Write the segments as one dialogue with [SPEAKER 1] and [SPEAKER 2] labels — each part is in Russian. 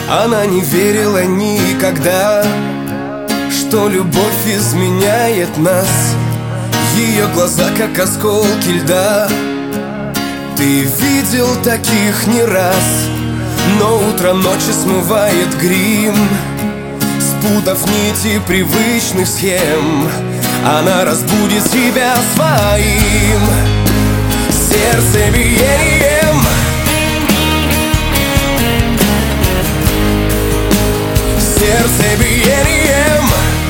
[SPEAKER 1] Она не верила никогда, что любовь изменяет нас. Ее глаза как осколки льда. Ты видел таких не раз, но утро ночи смывает грим. Спутав нити привычных схем, она разбудит тебя своим сердцебиением. Сердцебиением.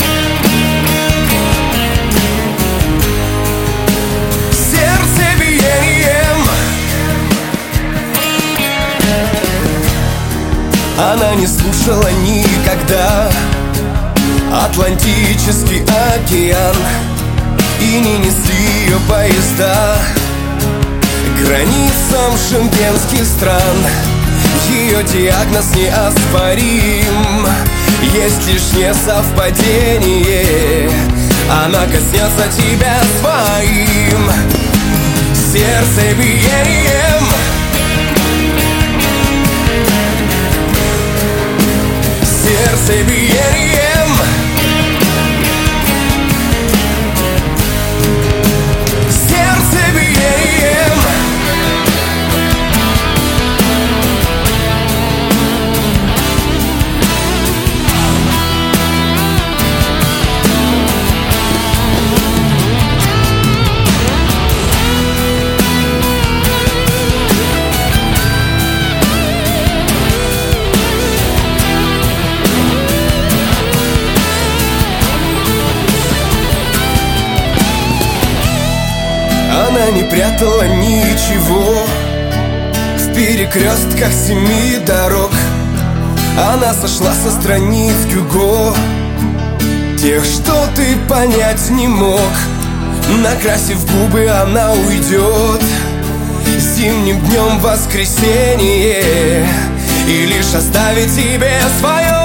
[SPEAKER 1] Сердцебиением. Она не слушала никогда Атлантический океан, и не несли ее поезда границам шенгенских стран. Ее диагноз неоспорим, есть лишь несовпадение. Она коснется тебя своим сердцебиением. Сердцебиением. Сердцебиением. Она не прятала ничего в перекрестках 7 дорог. Она сошла со страниц Гюго, тех, что ты понять не мог. Накрасив губы, она уйдет зимним днем в воскресенье и лишь оставит тебе свое